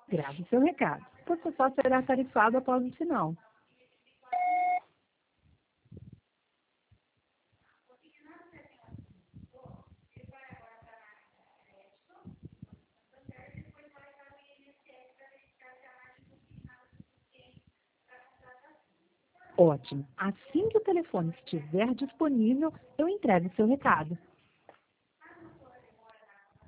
Grave seu recado. Você só será tarifado após o sinal. Ótimo. Assim que o telefone estiver disponível, eu entrego seu recado.